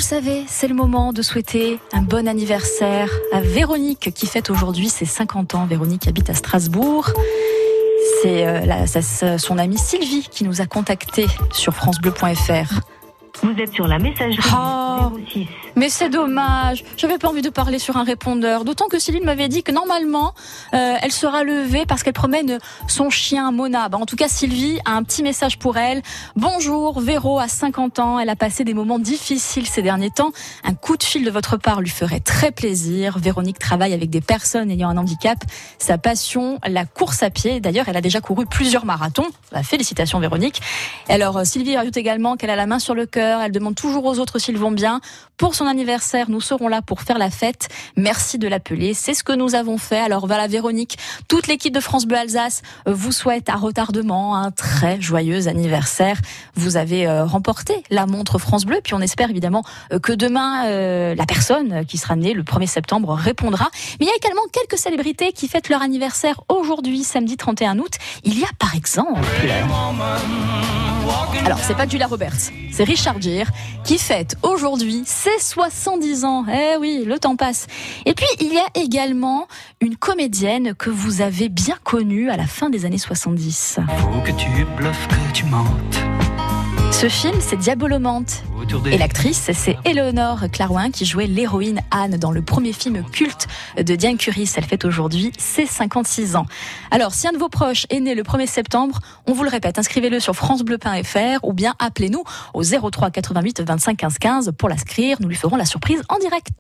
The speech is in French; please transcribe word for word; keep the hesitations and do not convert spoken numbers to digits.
savez, c'est le moment de souhaiter un bon anniversaire à Véronique qui fête aujourd'hui ses cinquante ans. Véronique habite à Strasbourg. C'est euh, la, sa, son amie Sylvie qui nous a contactés sur francebleu point f r. Vous êtes sur la messagerie oh, zéro six. Mais c'est dommage, j'avais pas envie de parler sur un répondeur, d'autant que Sylvie m'avait dit que normalement euh, elle sera levée parce qu'elle promène son chien Mona. Bah, en tout cas Sylvie a un petit message pour elle. Bonjour, Véro a cinquante ans, elle a passé des moments difficiles ces derniers temps. Un coup de fil de votre part lui ferait très plaisir. Véronique travaille avec des personnes ayant un handicap. Sa passion, la course à pied. D'ailleurs, elle a déjà couru plusieurs marathons. Bah, félicitations Véronique. Alors Sylvie ajoute également qu'elle a la main sur le cœur. Elle demande toujours aux autres s'ils vont bien. Pour son anniversaire, nous serons là pour faire la fête. Merci de l'appeler. C'est ce que nous avons fait. Alors voilà Véronique, toute l'équipe de France Bleu Alsace vous souhaite à retardement un très joyeux anniversaire. Vous avez euh, remporté la montre France Bleu. Puis on espère évidemment euh, que demain, euh, la personne qui sera née le premier septembre répondra. Mais il y a également quelques célébrités qui fêtent leur anniversaire aujourd'hui, samedi trente et un août. Il y a par exemple... Alors, c'est pas Julia Roberts, c'est Richard Gere qui fête aujourd'hui ses soixante-dix ans. Eh oui, le temps passe. Et puis, il y a également une comédienne que vous avez bien connue à la fin des années soixante-dix. Faut que tu bluffes, que tu mentes. Ce film, c'est Diabolomante. Et l'actrice, c'est Éléonore Clarouin qui jouait l'héroïne Anne dans le premier film culte de Diane Curis. Elle fête aujourd'hui ses cinquante-six ans. Alors, si un de vos proches est né le premier septembre, on vous le répète, inscrivez-le sur francebleu point f r ou bien appelez-nous au zéro trois quatre-vingt-huit vingt-cinq quinze quinze pour l'inscrire. Nous lui ferons la surprise en direct.